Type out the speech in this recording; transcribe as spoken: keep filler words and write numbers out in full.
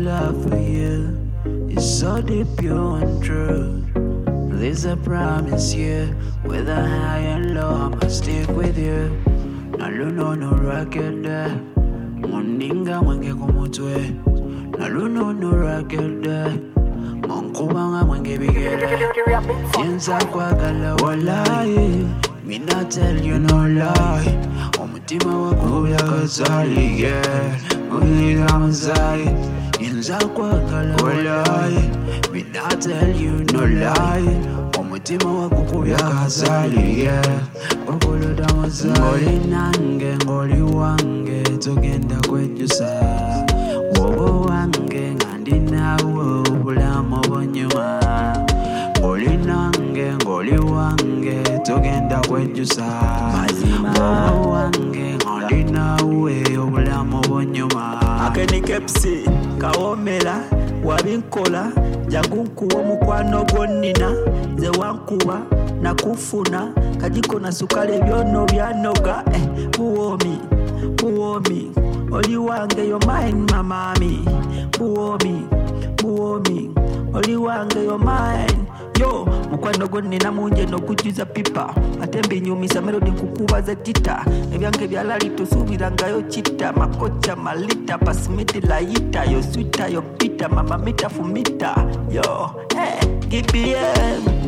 love for you is so deep, pure and true. There's a promise here, whether high and low, I'ma stick with you. No luno no rocket there, Moninga mwenge kumutwe. No luno no rocket there, Monkubanga mwenge bigere. Yenza kwa gala walai, me not tell you no lie. Omutima wako yakazali, yeah. Unira mazai, yenza kwa gala walai, me not tell you no lie. Omutima wako yakazali, yeah. Okolo damazai, ngoli nange ngoli wange tugenda kwejusa. Wobo wange ngandi nawo obulamu obonyuma. Ngoli nange ngoli wange tugenda kwejusa. Wobo wange ngandi nawe obulamu obonyuma. Akeni kepsi kawomela wabinkola jagunkuwa omukwano gwonnina ze wankuba nakufuna kajiko na sukali ebyono byanoga eh, buwomi buwomi oli wange yo mine mamami buwomi buwomi oli wange yo mine yo mukwano gwonnina munje nokujuza pipa atembe nyumisa melody kukubaza tita ebyange byalali tosubirangayo chita makocha malita pasimiti layita yo swita yo pita mama mita fumita yo hey, G P M